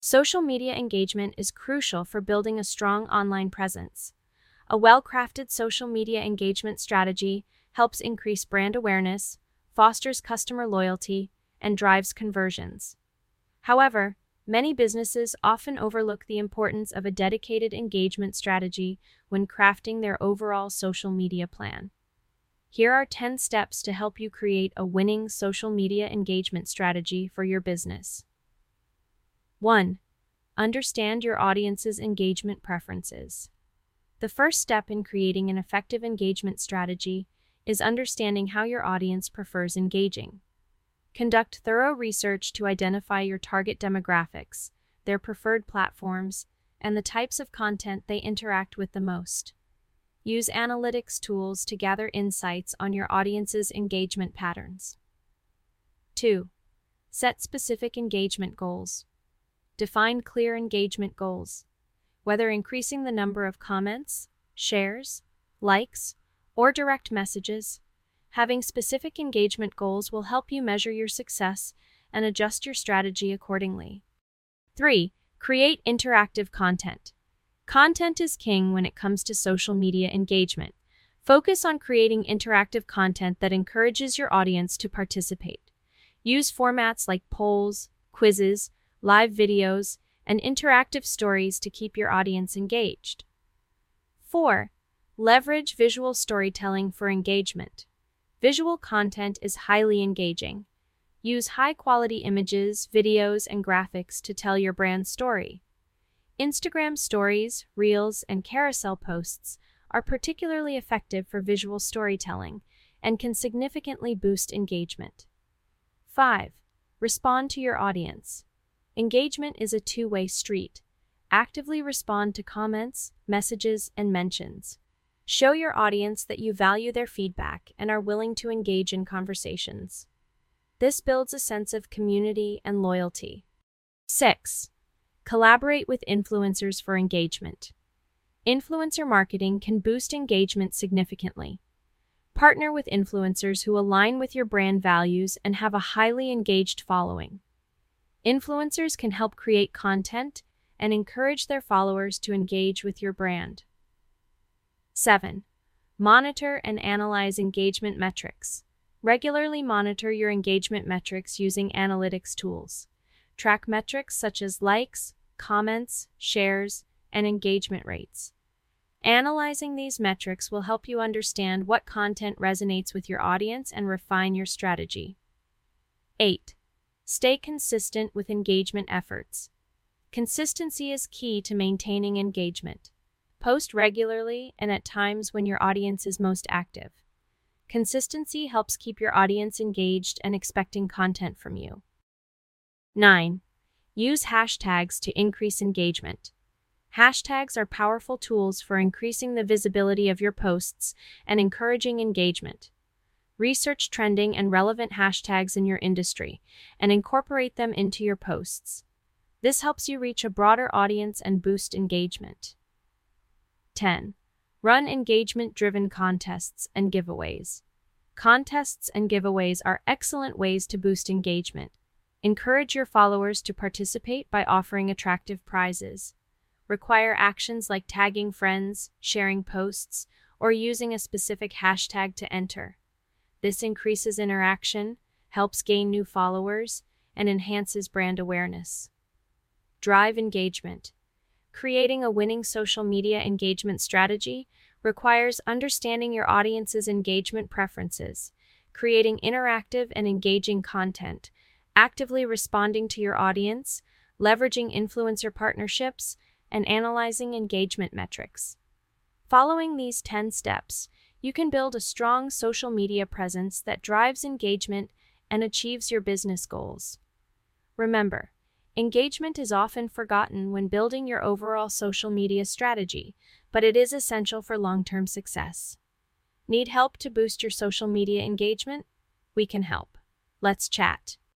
Social media engagement is crucial for building a strong online presence. A well-crafted social media engagement strategy helps increase brand awareness, fosters customer loyalty, and drives conversions. However, many businesses often overlook the importance of a dedicated engagement strategy when crafting their overall social media plan. Here are 10 steps to help you create a winning social media engagement strategy for your business. 1. Understand your audience's engagement preferences. The first step in creating an effective engagement strategy is understanding how your audience prefers engaging. Conduct thorough research to identify your target demographics, their preferred platforms, and the types of content they interact with the most. Use analytics tools to gather insights on your audience's engagement patterns. 2. Set specific engagement goals. Define clear engagement goals. Whether increasing the number of comments, shares, likes, or direct messages, having specific engagement goals will help you measure your success and adjust your strategy accordingly. 3. Create interactive content. Content is king when it comes to social media engagement. Focus on creating interactive content that encourages your audience to participate. Use formats like polls, quizzes, live videos, and interactive stories to keep your audience engaged. 4. Leverage visual storytelling for engagement. Visual content is highly engaging. Use high-quality images, videos, and graphics to tell your brand story. Instagram stories, reels, and carousel posts are particularly effective for visual storytelling and can significantly boost engagement. 5. Respond to your audience. Engagement is a two-way street. Actively respond to comments, messages, and mentions. Show your audience that you value their feedback and are willing to engage in conversations. This builds a sense of community and loyalty. 6. Collaborate with influencers for engagement. Influencer marketing can boost engagement significantly. Partner with influencers who align with your brand values and have a highly engaged following. Influencers can help create content and encourage their followers to engage with your brand. 7. Monitor and analyze engagement metrics. Regularly monitor your engagement metrics using analytics tools. Track metrics such as likes, comments, shares, and engagement rates. Analyzing these metrics will help you understand what content resonates with your audience and refine your strategy. 8. Stay consistent with engagement efforts. Consistency is key to maintaining engagement. Post regularly and at times when your audience is most active. Consistency helps keep your audience engaged and expecting content from you. 9. Use hashtags to increase engagement. Hashtags are powerful tools for increasing the visibility of your posts and encouraging engagement. Research trending and relevant hashtags in your industry and incorporate them into your posts. This helps you reach a broader audience and boost engagement. 10. Run engagement-driven contests and giveaways. Contests and giveaways are excellent ways to boost engagement. Encourage your followers to participate by offering attractive prizes. Require actions like tagging friends, sharing posts, or using a specific hashtag to enter. This increases interaction, helps gain new followers, and enhances brand awareness. Drive engagement. Creating a winning social media engagement strategy requires understanding your audience's engagement preferences, creating interactive and engaging content, actively responding to your audience, leveraging influencer partnerships, and analyzing engagement metrics. Following these 10 steps, you can build a strong social media presence that drives engagement and achieves your business goals. Remember, engagement is often forgotten when building your overall social media strategy, but it is essential for long-term success. Need help to boost your social media engagement? We can help. Let's chat.